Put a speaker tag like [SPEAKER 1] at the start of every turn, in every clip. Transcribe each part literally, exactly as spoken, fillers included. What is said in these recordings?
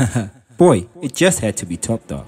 [SPEAKER 1] Boy, it just had to be Top Dog.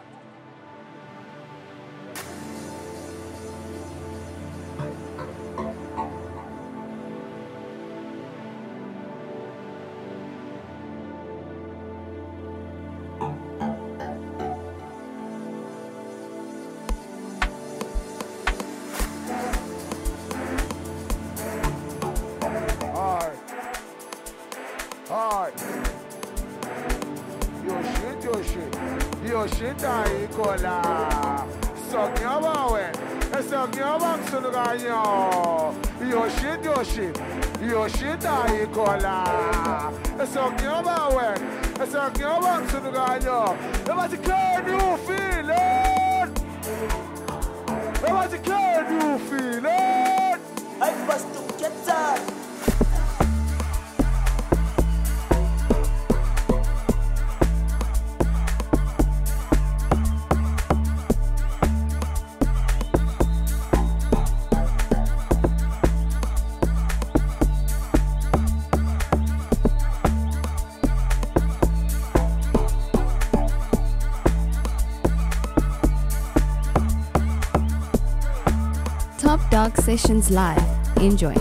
[SPEAKER 2] Top Dog Sessions Live. Enjoy.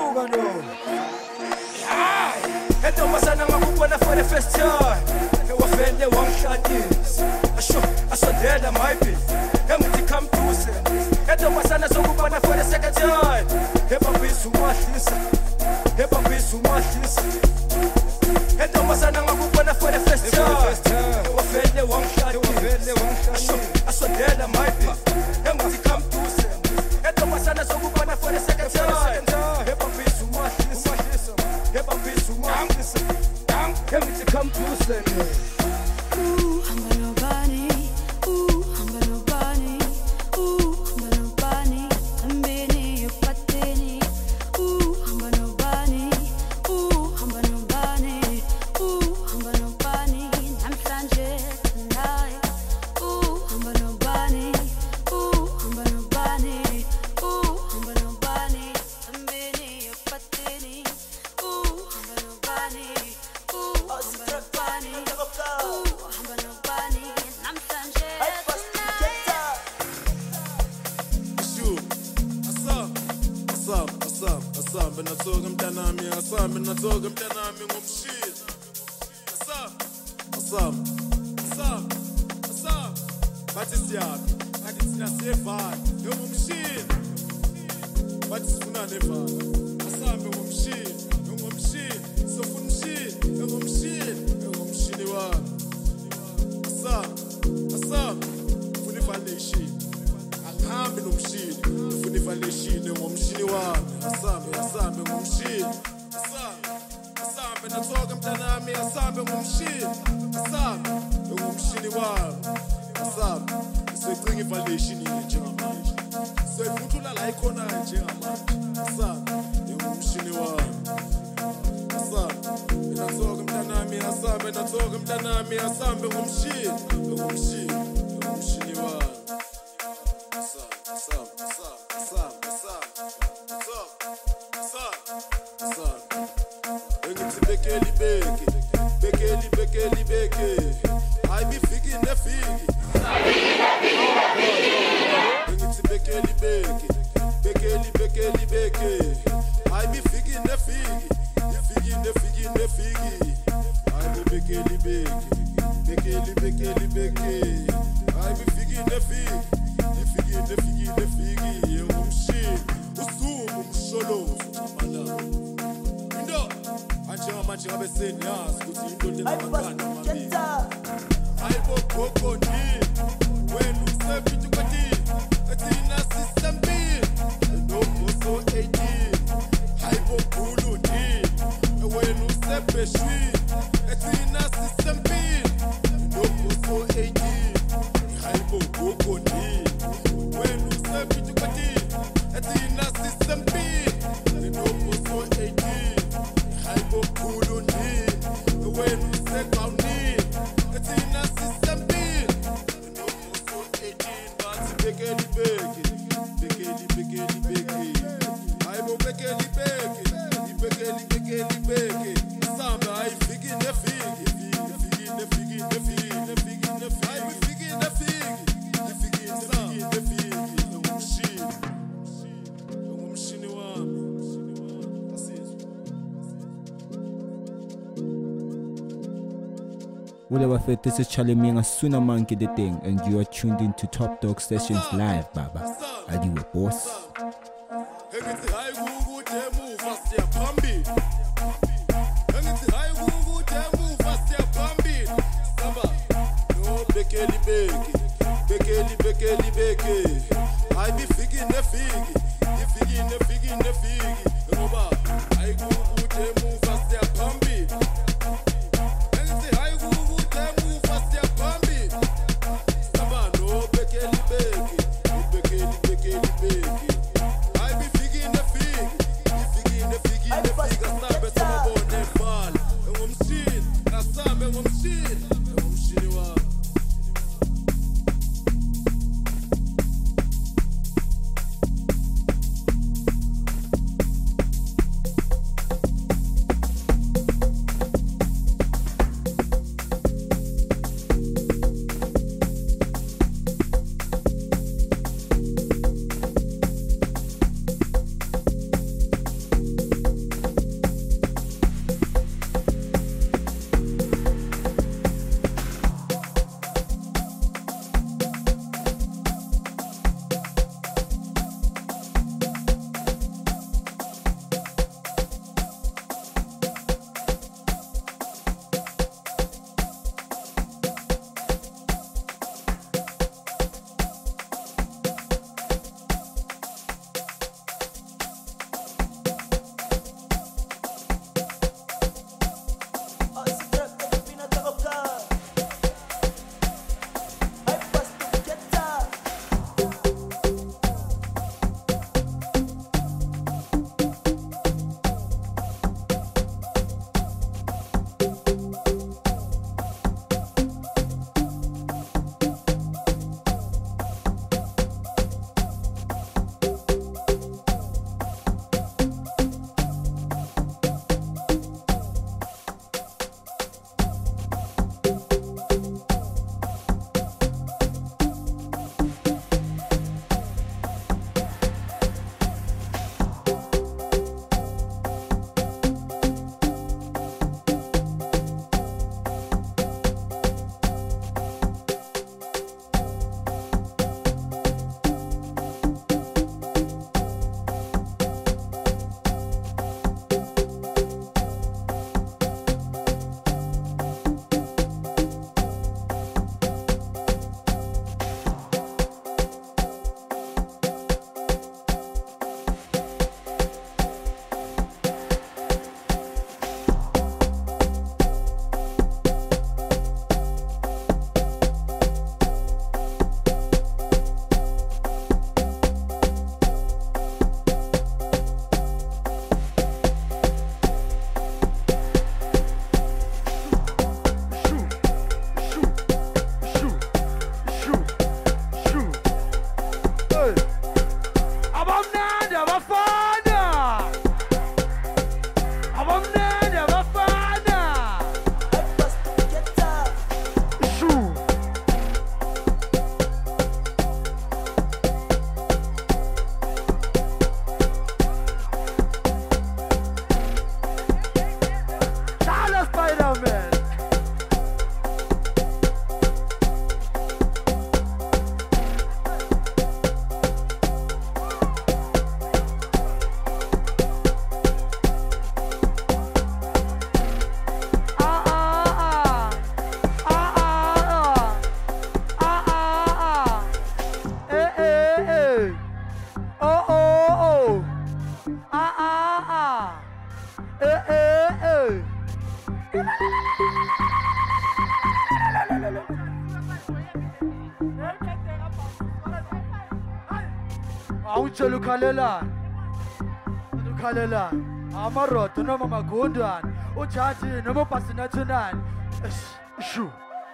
[SPEAKER 3] Uyavuka lo. Hayi, entombazana ngakubona for the first time. Ewafende wangishadisa. Asho, asondela maybe. Engithi come close. Entombazana zokubona for the second time. Ebabisa umahlisa. Ebabisa umahlisa. Entombazana ngakubona for the first time. Ewafende wangishadisa. Asho, asondela maybe. Engithi come close. Entombazana zokubona for the second time. Ebabisa umahlisa. Ebabisa umahlisa. Engithi come close.
[SPEAKER 4] Ooh, hamba nobani. Ooh, hamba nobani. Ooh, hamba nobani. Ambeni yopateni. Ooh, hamba nobani. Ooh, hamba nobani. Ooh, hamba nobani. Namhlanje tonight. Ooh, hamba nobani. Ooh, hamba nobani. Ooh, hamba nobani. Ambeni yopateni. Ooh, hamba nobani. Ooh, hamba nobani. Ooh, hamba nobani. Namhlanje tonight.
[SPEAKER 5] Asam, asam, asam, asam, benathoka mntanami, asam, benathoka mntanami ngomshini. Asam, asam, asam, asam. Bathi siyaphi? Bathi thina siyevana, ngomshini. Bathi sifuna nevana. Asam ngomshini, ngomshini, sofuna umshini, ngomshini, ngomshini wami. Asam, asam, funa foundation. Angihambi nomshini, ufuna ivaleshini ngomshini wami. Asambe, asambe ngomshini. Asambe, asambe nathoka mntanami, asambe ngomshini. Asambe ngomshini wami. Asambe, secinga ivaleshini njengamanje. Sefuthula la ikhona njengamanje. Asambe ngomshini wami. Asambe, nathoka mntanami, asambe nathoka mntanami, asambe ngomshini, ngomshini, ngomshini wami. Bekeli beke, bekeli bekeli beke. I be fiki ne fiki. Engithi bekeli beke, bekeli bekeli beke. I be fiki ne fiki, fiki ne fiki ne fiki. I be bekeli beke, bekeli bekeli beke. I be fiki ne fiki, fiki ne fiki ne fiki. Ngumshini, usuku umsholozo amala. Indo njengamanje ngabe seniyazi ukuthi indoda emakana mabili hayibo gogo ni wena usephithi kwathi athina sisambili noboso eighteen hayibo khulu ni wena usebheshwi athina sisambili noboso eighteen hayibo gogo ni wena usephithi kwathi athina sisambili noboso eighteen hayibo khulu ni wena useqawuni athina sisempili nomuso eighteen bathi bekeli beke bekeli bekeli beke hayibo bekeli beke ibekeli bekeli beke samba ayifiki nefiki ifiki nefiki nefiki nefiki nefiki ayifiki nefiki ifiki nefiki nefiki ngumshini ngumshini wami.
[SPEAKER 1] Whatever fit, this is Charlie Minga Suna Monkey the thing, and you are tuned into Top Dog Sessions live, Baba. Are you a boss?
[SPEAKER 5] Bekeli beke, bekeli bekeli beke. I be figi ne figi, the figi ne figi ne figi. Roba, I go to move fast ya pambi. Bekeli bekeli beke, I be figi ne figi, the figi ne figi ne
[SPEAKER 6] Eh, eh, eh. Awutshela ukhalelana. Ukhalelana. Amarodo noma magundane. Ujaji noma ubhasinathunani. Shu.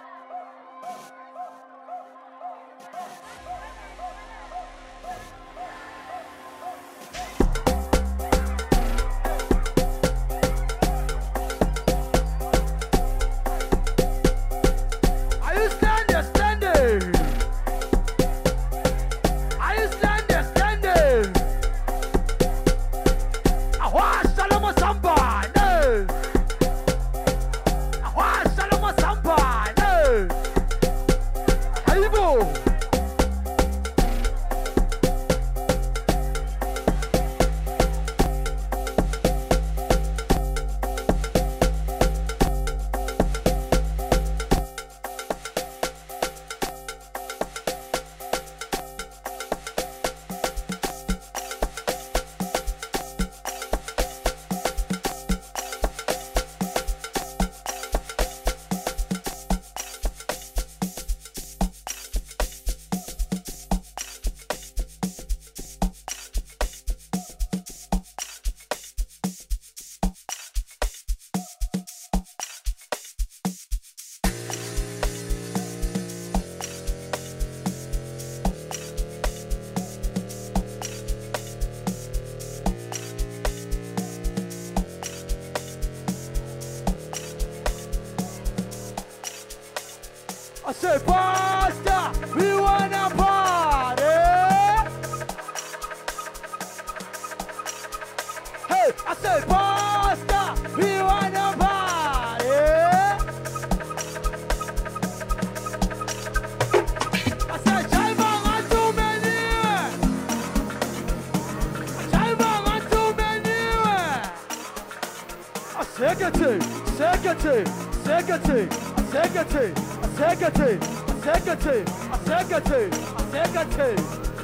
[SPEAKER 6] I say, Pastor, we wanna party. Hey, I say, Pastor, we wanna party. I say, Jaiva and too many. Jaiva and too many. I secretary, secretary, secretary, secretary. Secretary, secretary, secretary, secretary.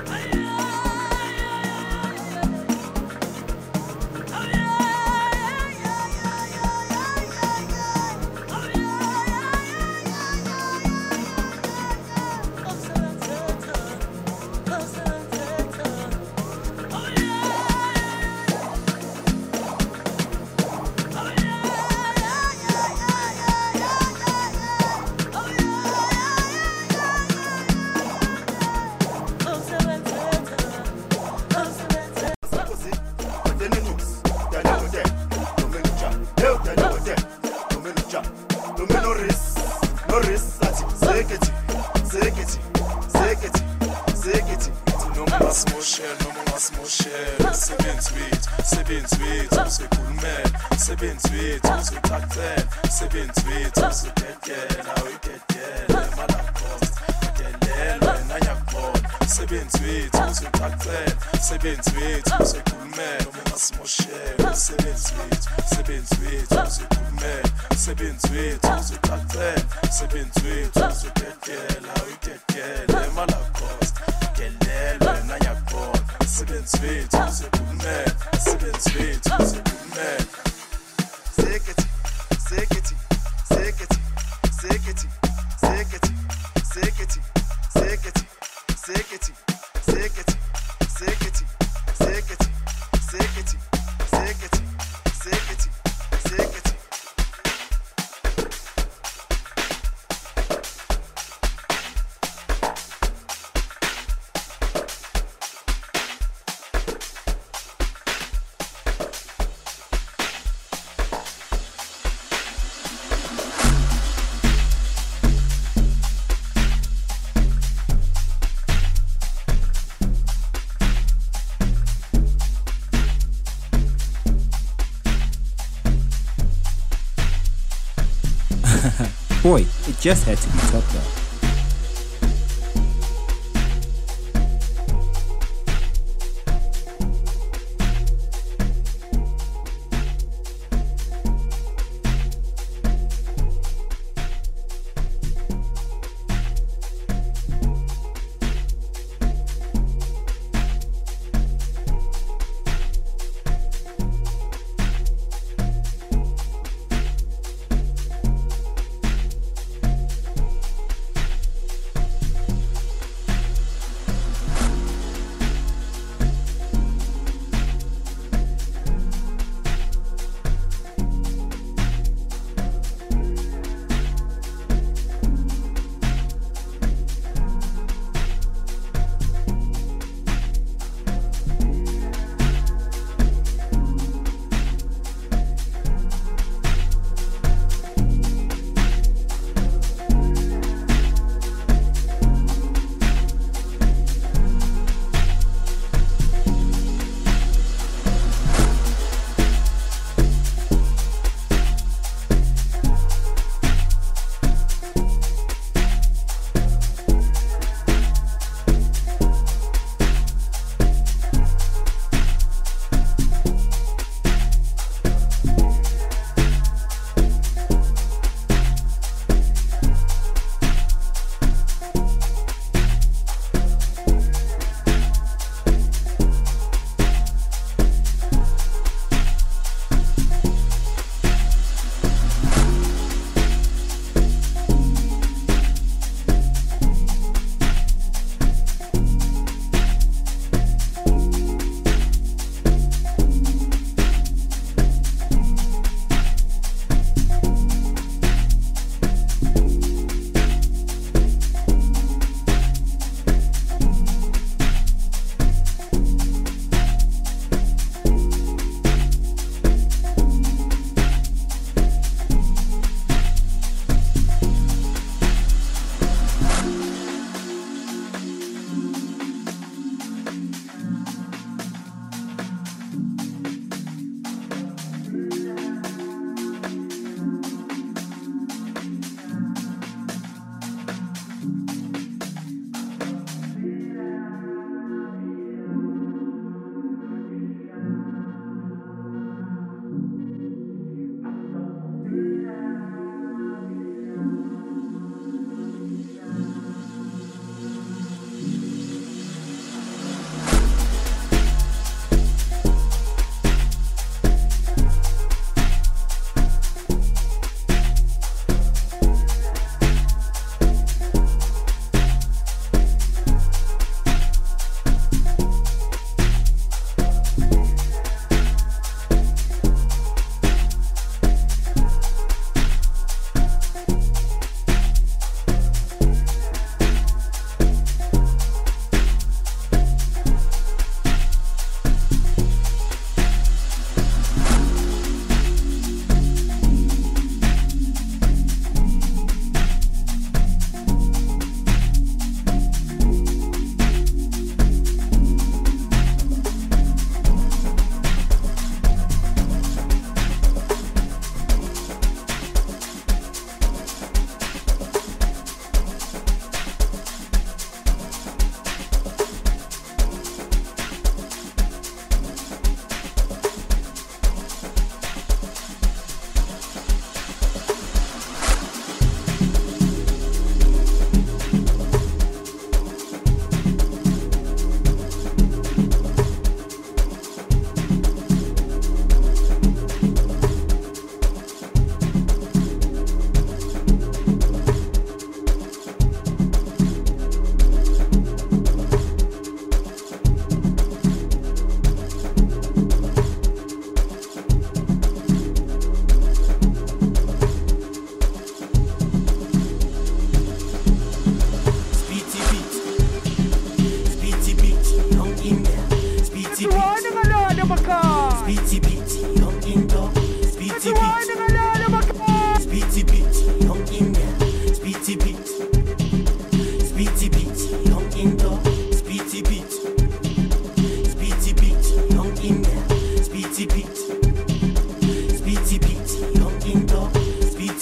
[SPEAKER 1] Boy, it just had to be Top Dog.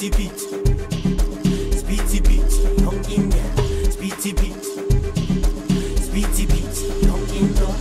[SPEAKER 7] Speedy beat, speedy beat, long in there. Speedy beat, speedy beat, long in there.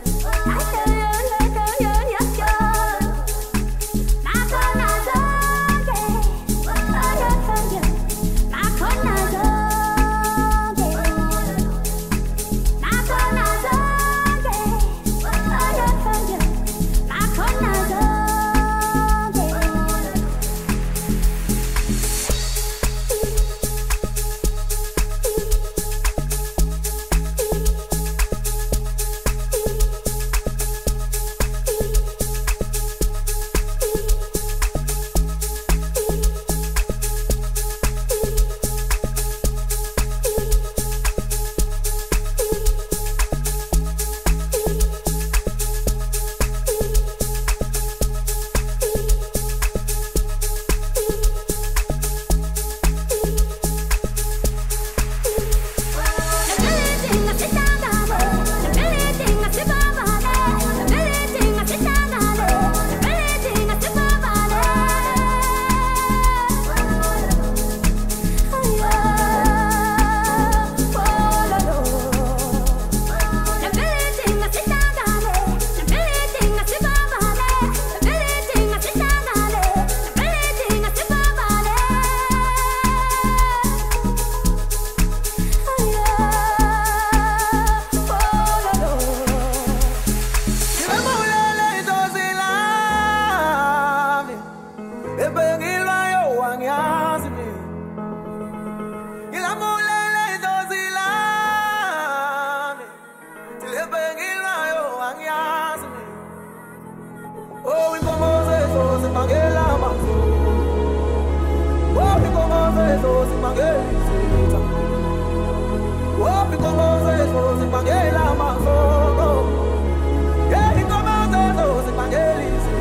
[SPEAKER 4] Makonazo
[SPEAKER 6] mazo. Wapi ngoma zezo zibangela izitha. Wapi ngoma zezo zibangela mazo. Yeah, ngoma zezo zibangela izitha.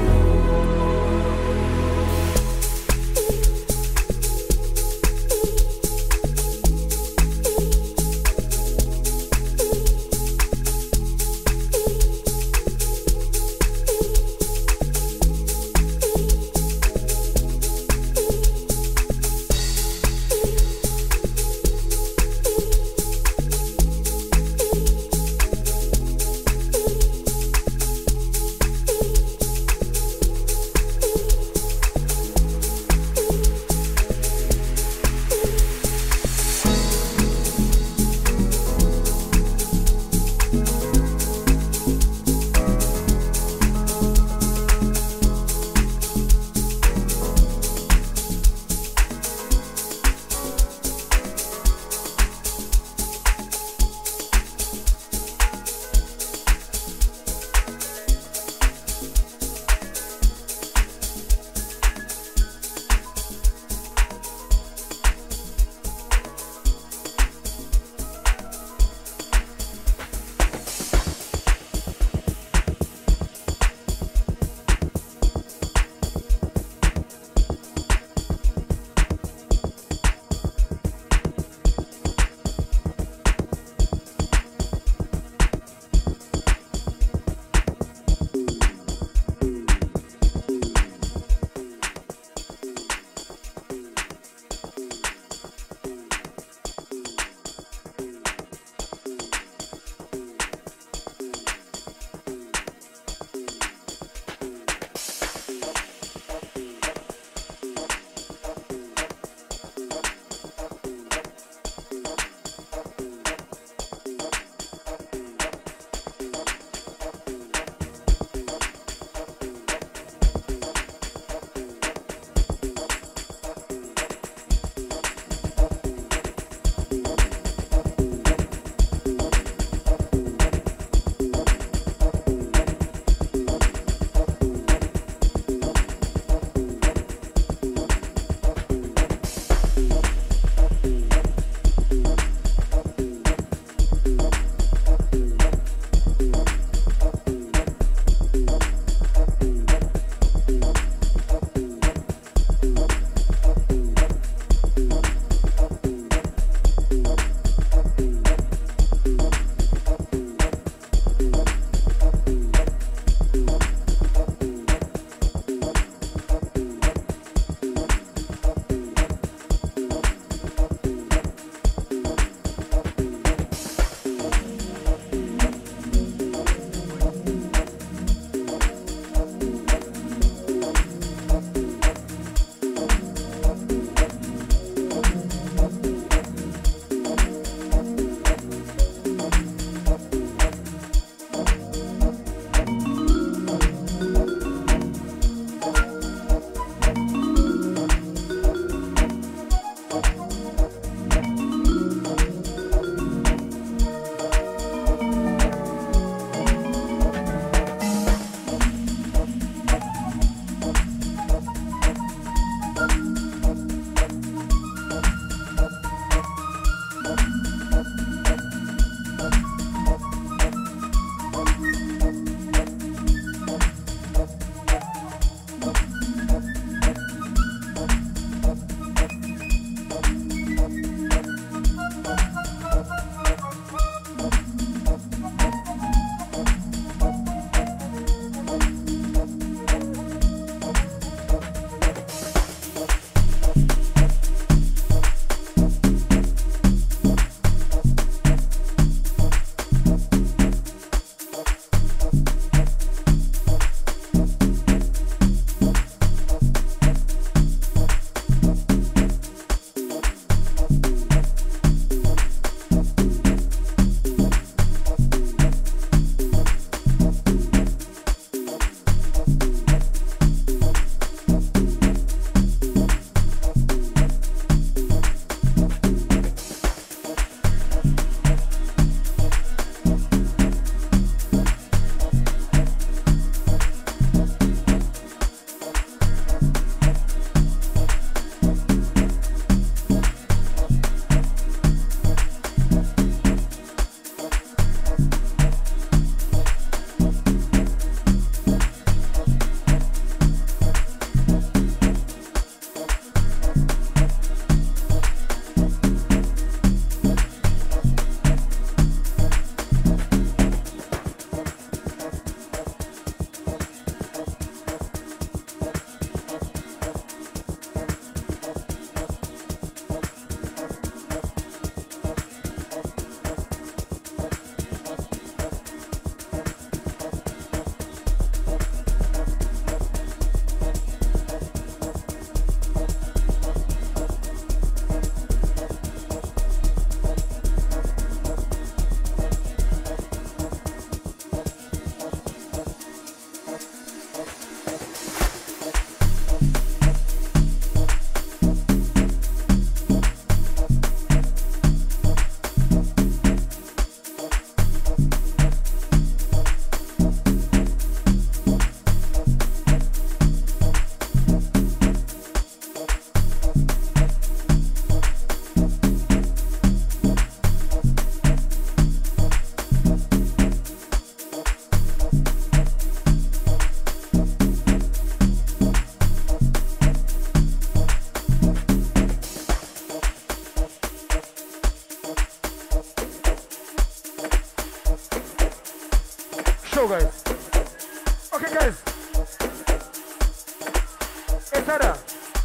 [SPEAKER 6] Sarah.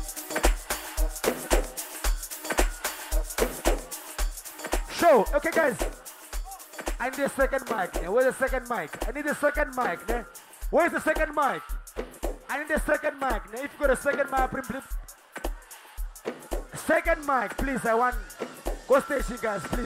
[SPEAKER 6] Show. Okay, guys. I need a second mic. Ne? Where's the second mic? I need a second mic. Ne? Where's the second mic? I need a second mic. Ne? If you got a second mic, please. Second mic, please. I want. Go station, guys, please.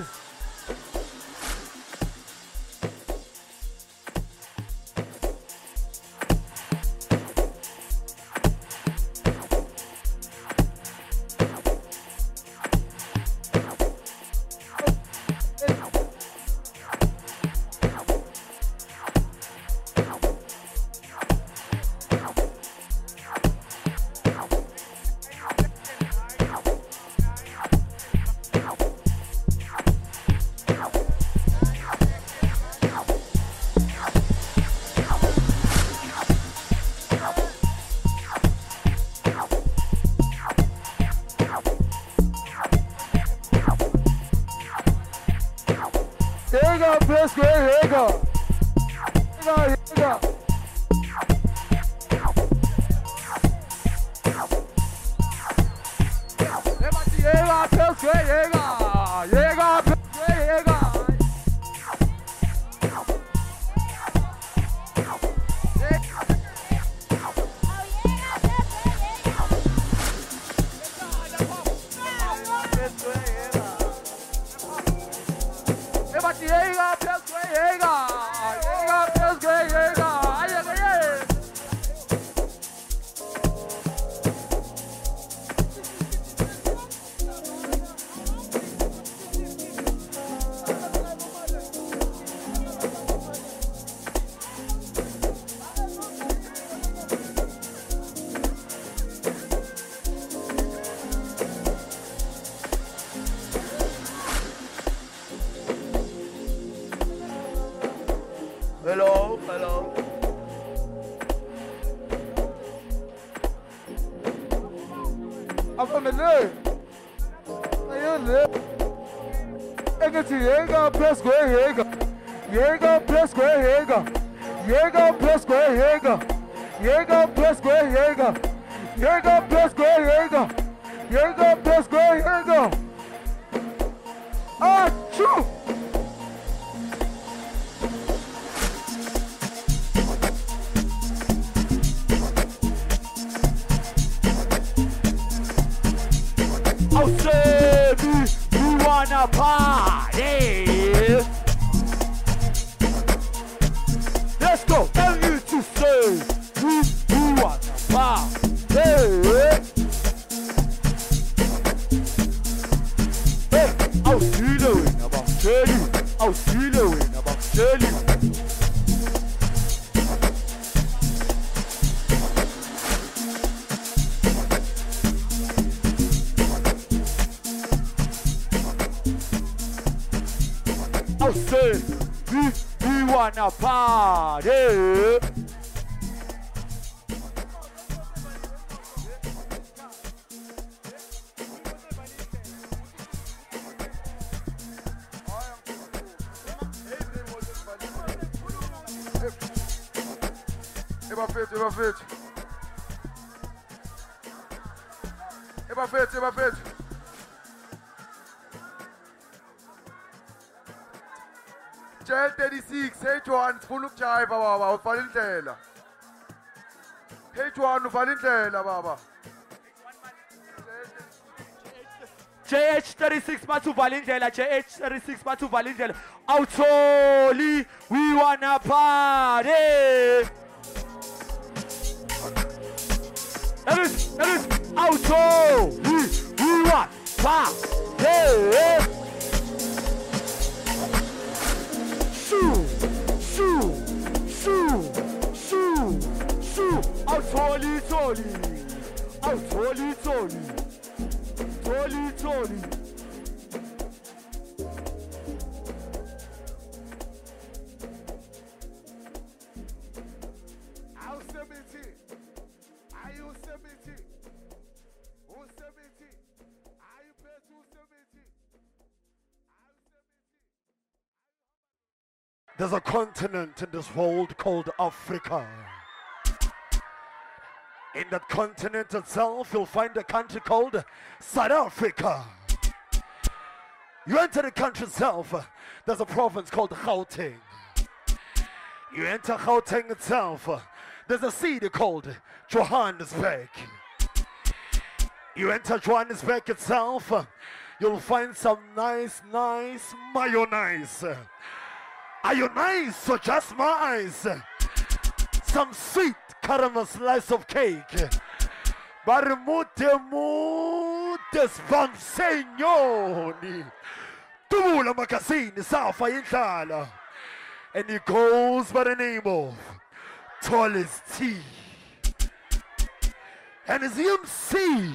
[SPEAKER 8] Hello, hello. I'm from the name. I live. Egati Yega plus go Yega. Yega plus go Yega. Yega plus go Yega. Yega plus go Yega. Yega plus go Yega. Yega plus go Yega. Ah, true.
[SPEAKER 6] I'll say me, we wanna party. Let's go. Tell you to say we, we wanna party. Hey, I'll see the win about tell you. I'll see the win about tell you. I'll say, we, we wanna party.
[SPEAKER 8] Eba fit, eba fit. Eba fit, eba fit. J thirty-six, H one, sifuna ukujayiva baba, uvala indlela. H one uvala indlela baba.
[SPEAKER 6] J H thirty-six bathu valindlela, J H thirty-six bathu valindlela. Awutholi, we wanna party. That is, that is, awutholi, we wanna party. Shoo, shoo, shoo, shoo, shoo. Awutholi, tholi, awutholi, tholi. Toli, Toli.
[SPEAKER 8] I'll seventy. Are you seventy? Who's seventy? Are you paid two seventy?
[SPEAKER 9] There's a continent in this world called Africa. In that continent itself, you'll find a country called South Africa. You enter the country itself, there's a province called Gauteng. You enter Gauteng itself, there's a city called Johannesburg. You enter Johannesburg itself, you'll find some nice, nice mayonnaise. Are you nice or just my eyes? Some sweet caramel slice of cake. Barimute mute svansenyoni. Tubula makasini safa yinhlala. And he goes by the name of Tallest T. And his M C.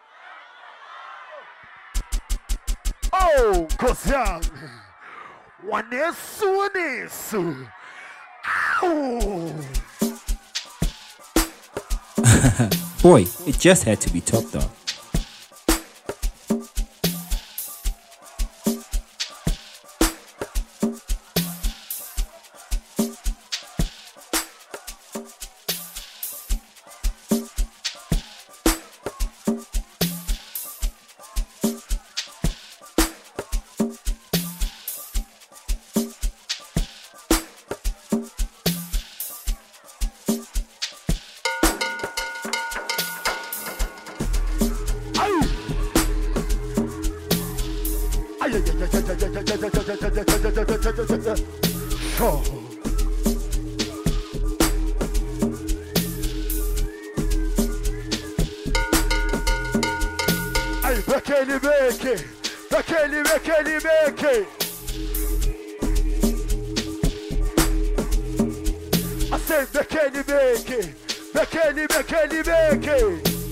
[SPEAKER 9] Oh, Kosiang. Wanesu wanesu. Ow.
[SPEAKER 1] Boy, it just had to be Top Dog.
[SPEAKER 9] Bekeli beke, bekeli bekeli beke. I said bekeli beke, bekeli bekeli beke.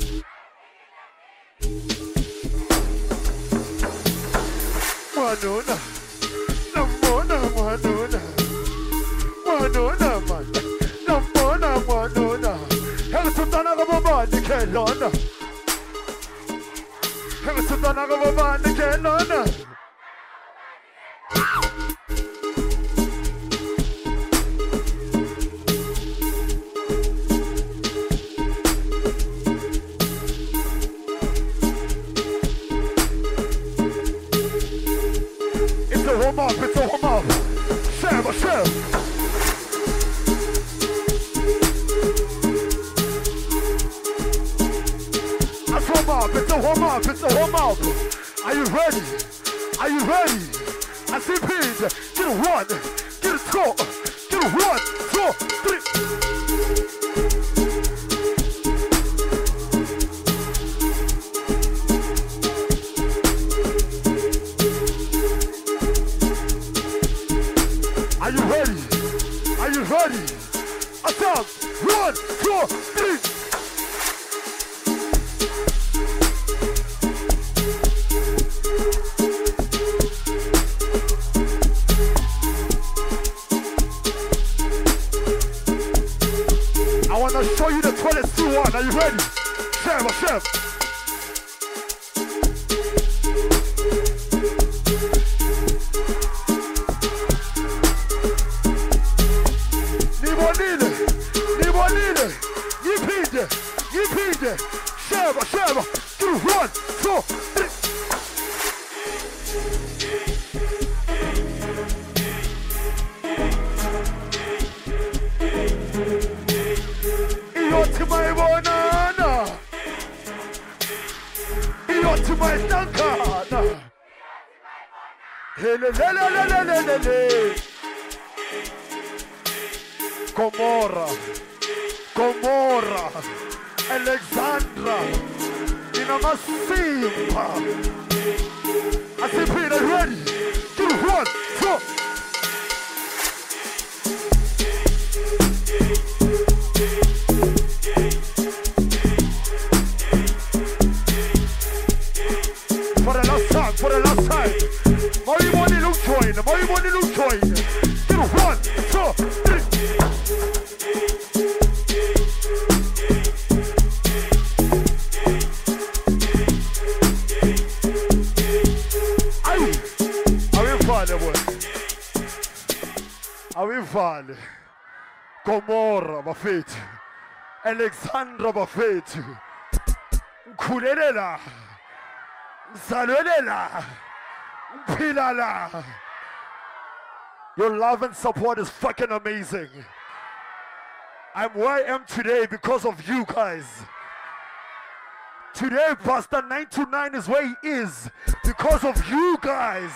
[SPEAKER 9] Manuna, namona manuna, manuna man, namona manuna. Hela tutana kama bani kelona. Hela tutana kama bani kelona. It's a warm up, it's a warm up. Share, share. It's a warm up, it's a warm up, it's a warm up. Are you ready? Are you ready? I see Pete. Get a one, get a two, get a one, two, three. Are you ready? Are you ready? A count. One, two, three. I want to show you the twenty two one. Are you ready? Chef, chef. Nibonile, Nibonile, Yipide, Yipide, Sheva, Sheva, two, one, two, three. Iyoti my banana, Iyoti my dankana. Hele, hele, hele, hele, hele. Gomorra, Gomorra, Alexandra, Inamasimba. I see Peter ready. Two, one, two. For the last time, for the last time. More money look join, more money look join. Two, one, two, three. Avevale Gomorra, Bafete, Alexandra Bafetu. Kulelela. Salulela. Pilala. Your love and support is fucking amazing. I'm where I am today because of you guys. Today, Pastor nine two nine is where he is because of you guys.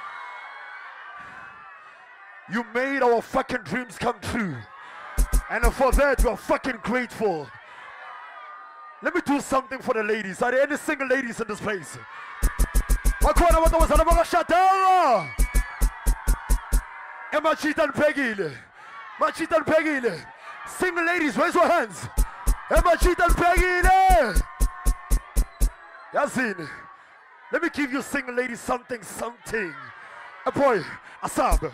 [SPEAKER 9] You made our fucking dreams come true. And for that, we're fucking grateful. Let me do something for the ladies. Are there any single ladies in this place? Emma Cheetan Peggy. Machitan Peggy. Single ladies, raise your hands. Emma Cheetan Peggy. Yasin, let me give you single ladies something, something. A boy, Asab.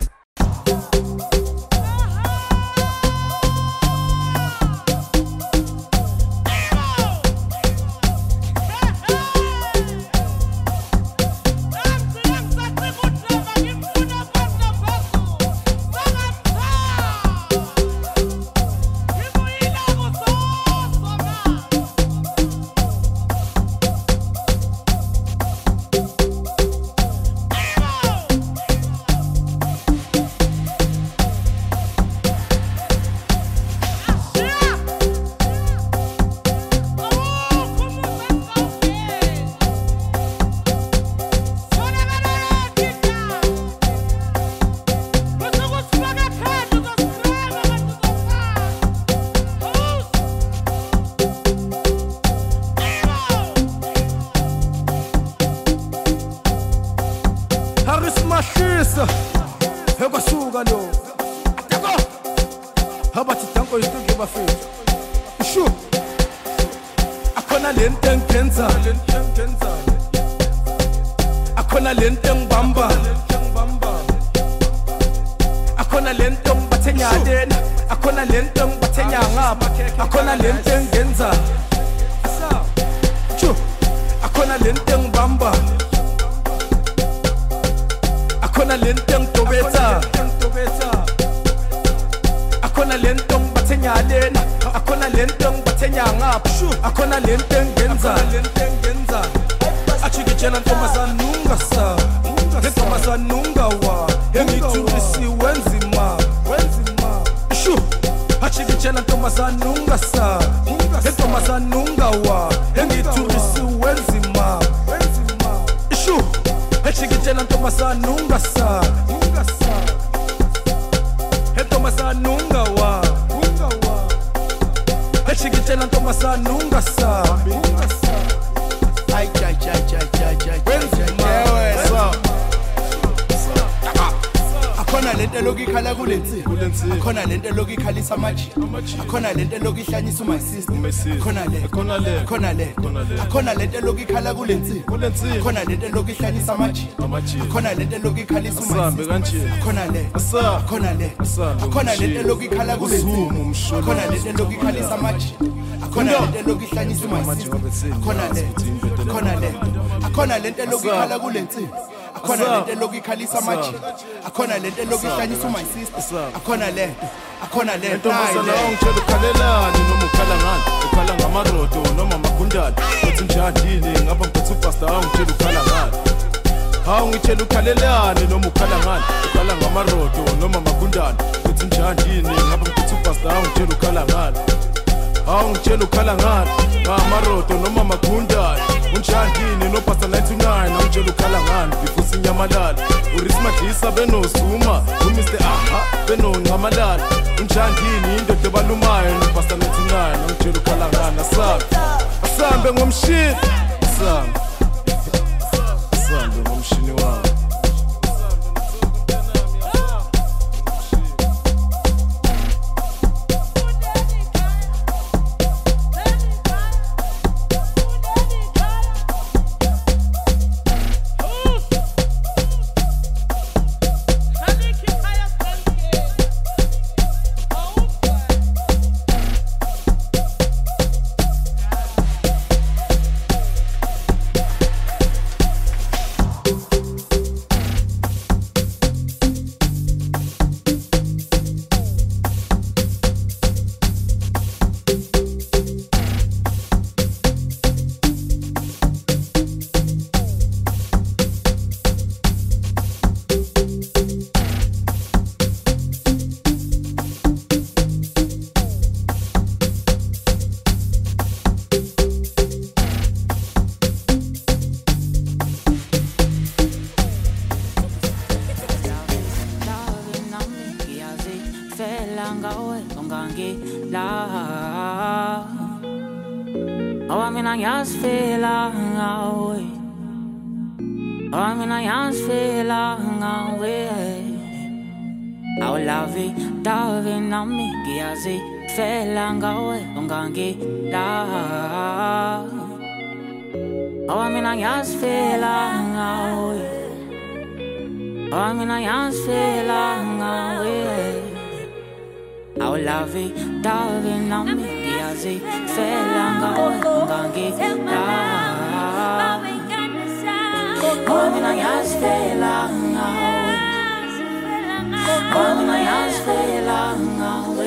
[SPEAKER 10] Akona lento lokikhala kulensi akona lento lokihlanisa amaji akona lento lokikhalisa umasambe kanje akona le akona le akona lento lokikhala kulensi akona lento lokikhalisa amaji akona lento lokihlanisa umasambe akona le akona le akona lento lokikhala kulensi akona lento lokikhalisa amaji akona lento lokihlanisa umasambe akona le akona le
[SPEAKER 5] ntombazana ungitshela ukhalelani noma ukhala ngani ukhala ngamarodo noma magundane uthi njani ngapha ngiphethe upastor ungitshela ukhala ngani hawu ngitshela ukhalelani noma ukhala ngani ukhala ngamarodo noma magundane uthi njani ngapha ngiphethe upastor ungitshela ukhala ngani hawu ngitshela ukhala ngani ngamarodo noma magundane unjani no pastor nine two nine ungitshela ukhala ngani bifusi nyamalala urismadisa benozuma uMr aha benoncamalala unjani indoda ebalumayo no pastor nine two nine ungitshela ukhala ngani asabe asambe ngomshini asambe asambe ngomshini wami
[SPEAKER 11] Oh, mina ngiyazifela ngawe. Oh, mina ngiyazifela ngawe. Awulavi davi nami ngiyazifela ngawe ungangila. Oh, mina ngiyazifela ngawe. Oh, mina ngiyazifela ngawe. Awulavi davi nami ngiyazifela ngawe ungangila. Oh, mina ngiyazifela ngawe. Oh, mina ngiyazifela ngawe.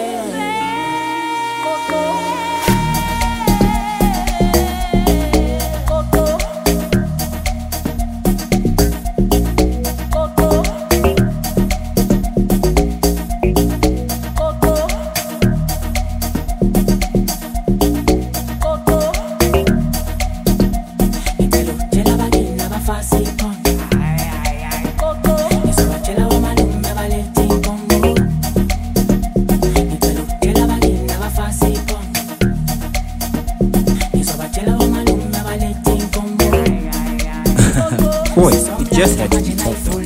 [SPEAKER 1] Boys, it just had to be top dog.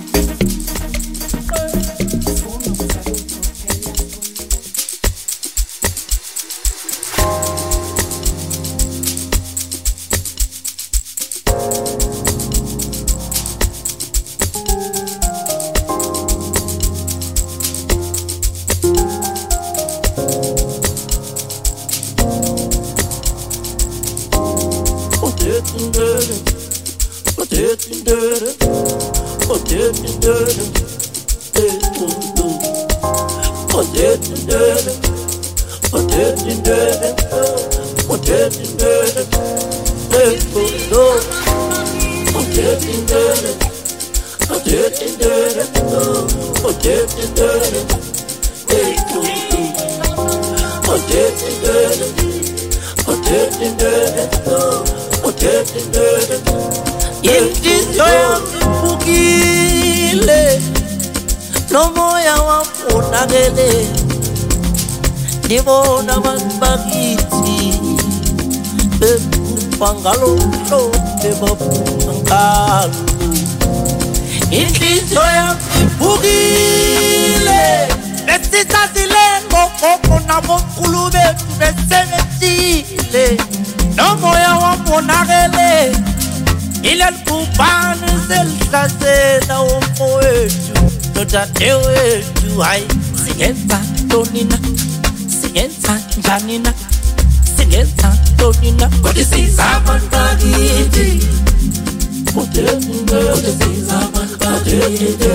[SPEAKER 12] Inhliziyo yami ibukile, nomoya wami unakele. Ngibona abantu bakithi bephupha ngalo mhlophe baphupha ngalo. Inhliziyo yami ibukile, besisazile ngogogo nabokhulu bethu besebenzile. Nomoya wami unakele, ileli bhubhane selihlasela umfowethu nodadewethu. Hayi, singenza ntoni na? Singenza njani na? Singenza ntoni na? Kodwa siza abantu bakithi, kodwa siza abantu bakithi,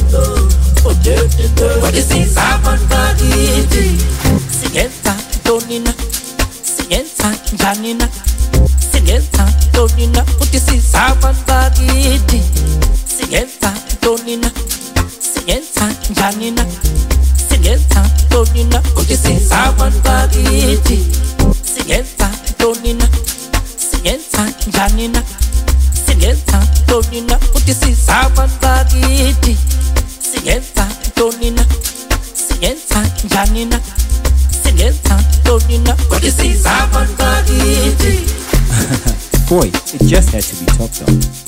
[SPEAKER 12] kodwa siza abantu bakithi. Singenza ntoni na? Singenza njani na? Singenza ntoni na? Kodwa siza abantu bakithi. Singenza ntoni na? Singenza njani na? Singenza ntoni na? Kodwa siza abantu bakithi. Singenza ntoni na? Singenza njani na? Singenza ntoni na? Kodwa siza abantu bakithi. Singenza ntoni na? Singenza njani na? Singenza ntoni na? Kodwa siza abantu bakithi.
[SPEAKER 1] Boy, it just had to be top dog.